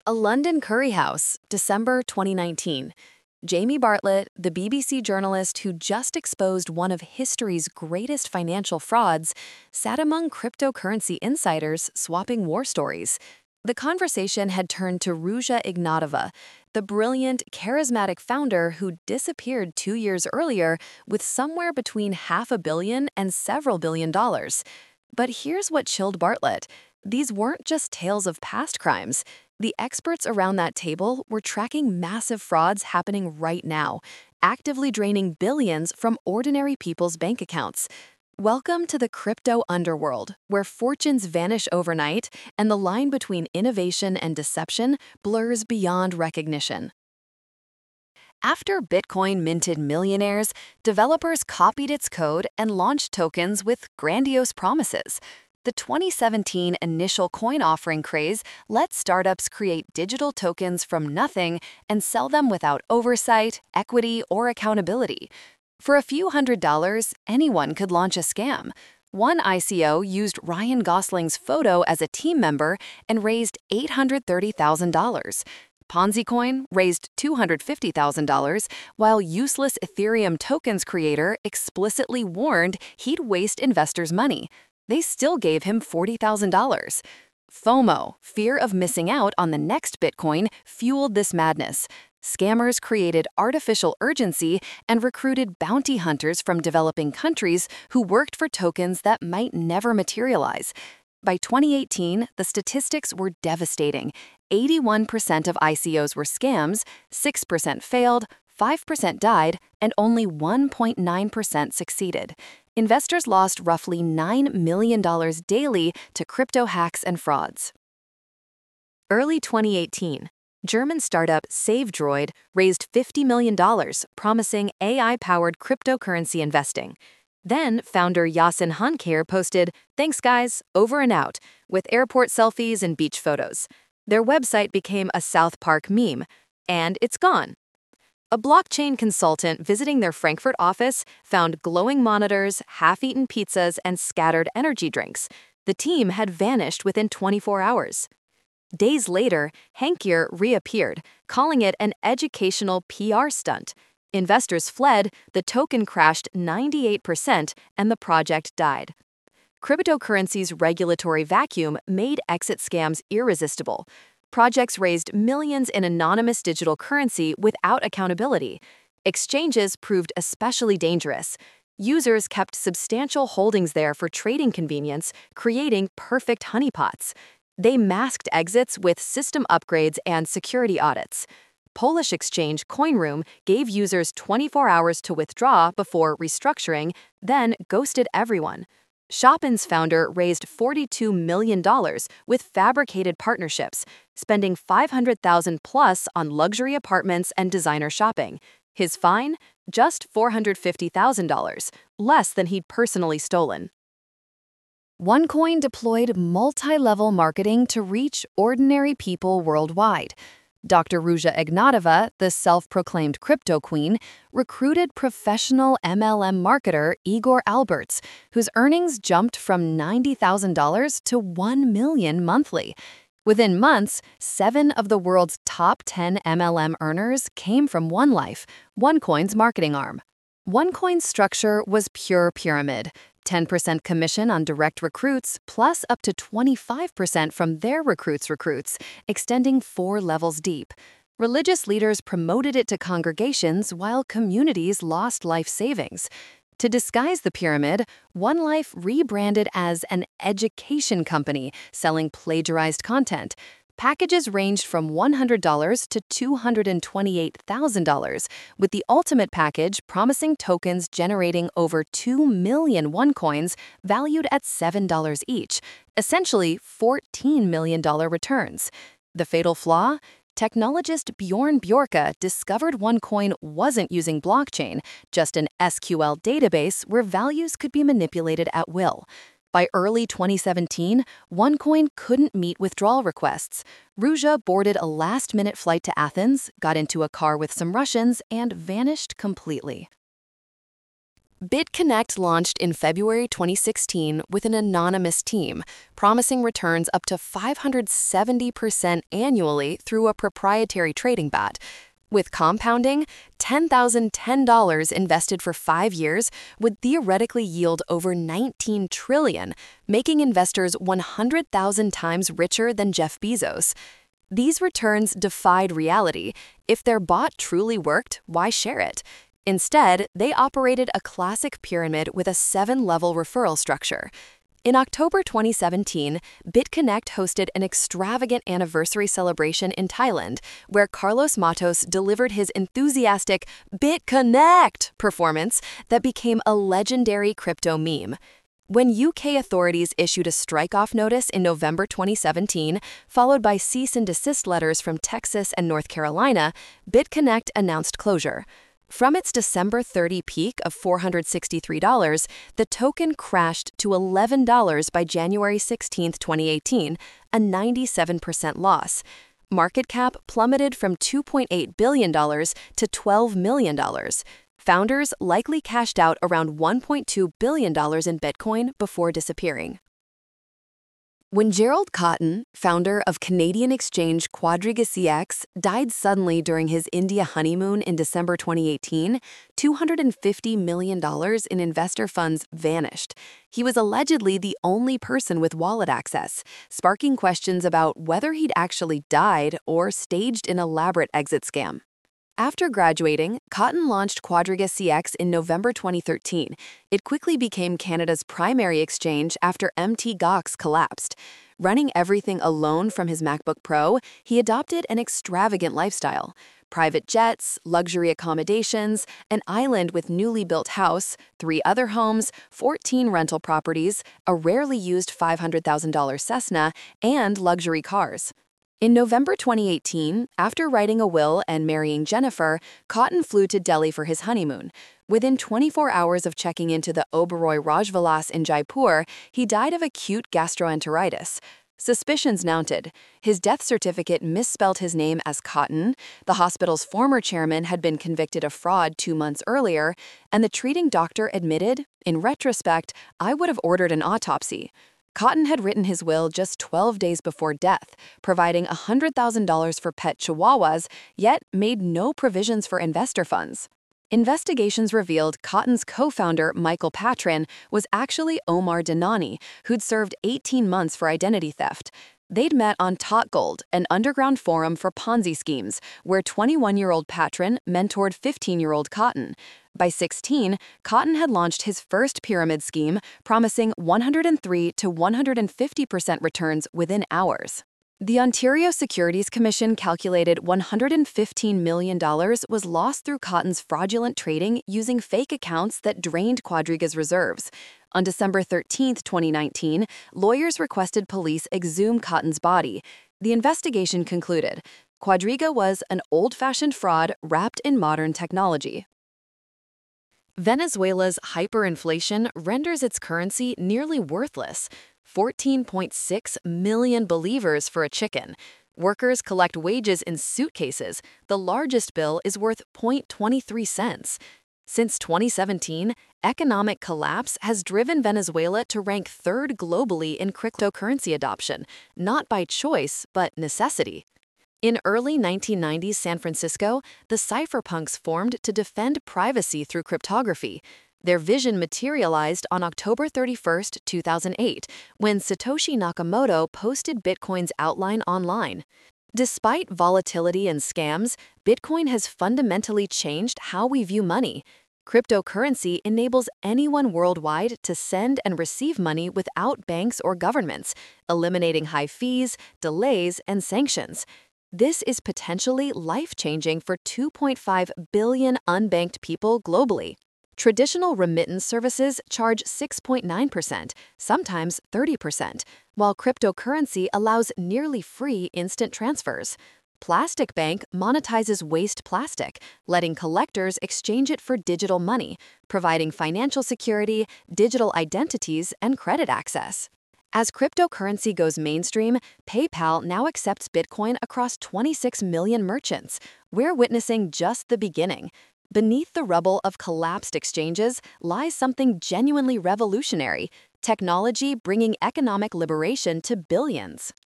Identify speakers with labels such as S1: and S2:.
S1: A London curry house, December 2019. Jamie Bartlett, the BBC journalist who just exposed one of history's greatest financial frauds, sat among cryptocurrency insiders swapping war stories. The conversation had turned to Ruja Ignatova, the brilliant, charismatic founder who disappeared 2 years earlier with somewhere between $500 million and several $1 billion. But here's what chilled Bartlett. These weren't just tales of past crimes. The experts around that table were tracking massive frauds happening right now, actively draining billions from ordinary people's bank accounts. Welcome to the crypto underworld, where fortunes vanish overnight and the line between innovation and deception blurs beyond recognition. After Bitcoin minted millionaires, developers copied its code and launched tokens with grandiose promises. The 2017 initial coin offering craze let startups create digital tokens from nothing and sell them without oversight, equity, or accountability. For a few $100s, anyone could launch a scam. One ICO used Ryan Gosling's photo as a team member and raised $830,000. Ponzi raised $250,000, while useless Ethereum tokens creator explicitly warned he'd waste investors' money. They still gave him $40,000. FOMO, fear of missing out on the next Bitcoin, fueled this madness. Scammers created artificial urgency and recruited bounty hunters from developing countries who worked for tokens that might never materialize. By 2018, the statistics were devastating. 81% of ICOs were scams, 6% failed, 5% died, and only 1.9% succeeded. Investors lost roughly $9 million daily to crypto hacks and frauds. Early 2018, German startup SaveDroid raised $50 million, promising AI-powered cryptocurrency investing. Then, founder Yasin Hankir posted, "Thanks guys, over and out," with airport selfies and beach photos. Their website became a South Park meme, and it's gone. A blockchain consultant visiting their Frankfurt office found glowing monitors, half-eaten pizzas, and scattered energy drinks. The team had vanished within 24 hours. Days later, Hankir reappeared, calling it an educational PR stunt. Investors fled, the token crashed 98%, and the project died. Cryptocurrency's regulatory vacuum made exit scams irresistible. Projects raised millions in anonymous digital currency without accountability. Exchanges proved especially dangerous. Users kept substantial holdings there for trading convenience, creating perfect honeypots. They masked exits with system upgrades and security audits. Polish exchange CoinRoom gave users 24 hours to withdraw before restructuring, then ghosted everyone. Shopin's founder raised $42 million with fabricated partnerships, spending $500,000 plus on luxury apartments and designer shopping. His fine? Just $450,000, less than he'd personally stolen. OneCoin deployed multi-level marketing to reach ordinary people worldwide. Dr. Ruja Ignatova, the self-proclaimed crypto queen, recruited professional MLM marketer Igor Alberts, whose earnings jumped from $90,000 to $1 million monthly. Within months, 7 of the world's top 10 MLM earners came from OneLife, OneCoin's marketing arm. OneCoin's structure was pure pyramid. 10% commission on direct recruits, plus up to 25% from their recruits, extending 4 levels deep. Religious leaders promoted it to congregations while communities lost life savings. To disguise the pyramid, OneLife rebranded as an education company selling plagiarized content. Packages ranged from $100 to $228,000, with the ultimate package promising tokens generating over 2 million OneCoins valued at $7 each, essentially $14 million returns. The fatal flaw? Technologist Bjorn Bjorka discovered OneCoin wasn't using blockchain, just an SQL database where values could be manipulated at will. By early 2017, OneCoin couldn't meet withdrawal requests. Ruja boarded a last-minute flight to Athens, got into a car with some Russians, and vanished completely. BitConnect launched in February 2016 with an anonymous team, promising returns up to 570% annually through a proprietary trading bot. With compounding, $10,010 invested for 5 years would theoretically yield over $19 trillion, making investors 100,000 times richer than Jeff Bezos. These returns defied reality. If their bot truly worked, why share it? Instead, they operated a classic pyramid with a 7-level referral structure. In October 2017, BitConnect hosted an extravagant anniversary celebration in Thailand, where Carlos Matos delivered his enthusiastic BitConnect performance that became a legendary crypto meme. When UK authorities issued a strike-off notice in November 2017, followed by cease and desist letters from Texas and North Carolina, BitConnect announced closure. From its December 30 peak of $463, the token crashed to $11 by January 16, 2018, a 97% loss. Market cap plummeted from $2.8 billion to $12 million. Founders likely cashed out around $1.2 billion in Bitcoin before disappearing. When Gerald Cotten, founder of Canadian exchange Quadriga CX, died suddenly during his India honeymoon in December 2018, $250 million in investor funds vanished. He was allegedly the only person with wallet access, sparking questions about whether he'd actually died or staged an elaborate exit scam. After graduating, Cotten launched Quadriga CX in November 2013. It quickly became Canada's primary exchange after Mt. Gox collapsed. Running everything alone from his MacBook Pro, he adopted an extravagant lifestyle. Private jets, luxury accommodations, an island with newly built house, 3 other homes, 14 rental properties, a rarely used $500,000 Cessna, and luxury cars. In November 2018, after writing a will and marrying Jennifer, Cotten flew to Delhi for his honeymoon. Within 24 hours of checking into the Oberoi Rajvilas in Jaipur, he died of acute gastroenteritis. Suspicions mounted. His death certificate misspelled his name as Cotten, the hospital's former chairman had been convicted of fraud 2 months earlier, and the treating doctor admitted, "In retrospect, I would have ordered an autopsy." Cotten had written his will just 12 days before death, providing $100,000 for pet chihuahuas, yet made no provisions for investor funds. Investigations revealed Cotten's co-founder, Michael Patron, was actually Omar Dinani, who'd served 18 months for identity theft. They'd met on Tot Gold, an underground forum for Ponzi schemes, where 21-year-old Patron mentored 15-year-old Cotten. By 16, Cotten had launched his first pyramid scheme, promising 103 to 150% returns within hours. The Ontario Securities Commission calculated $115 million was lost through Cotten's fraudulent trading using fake accounts that drained Quadriga's reserves. On December 13, 2019, lawyers requested police exhume Cotten's body. The investigation concluded Quadriga was an old-fashioned fraud wrapped in modern technology. Venezuela's hyperinflation renders its currency nearly worthless. 14.6 million bolivars for a chicken. Workers collect wages in suitcases. The largest bill is worth 0.23 cents. Since 2017, economic collapse has driven Venezuela to rank 3rd globally in cryptocurrency adoption, not by choice, but necessity. In early 1990s San Francisco, the cypherpunks formed to defend privacy through cryptography. Their vision materialized on October 31, 2008, when Satoshi Nakamoto posted Bitcoin's outline online. Despite volatility and scams, Bitcoin has fundamentally changed how we view money. Cryptocurrency enables anyone worldwide to send and receive money without banks or governments, eliminating high fees, delays, and sanctions. This is potentially life-changing for 2.5 billion unbanked people globally. Traditional remittance services charge 6.9%, sometimes 30%, while cryptocurrency allows nearly free instant transfers. Plastic Bank monetizes waste plastic, letting collectors exchange it for digital money, providing financial security, digital identities, and credit access. As cryptocurrency goes mainstream, PayPal now accepts Bitcoin across 26 million merchants. We're witnessing just the beginning. Beneath the rubble of collapsed exchanges lies something genuinely revolutionary: technology bringing economic liberation to billions.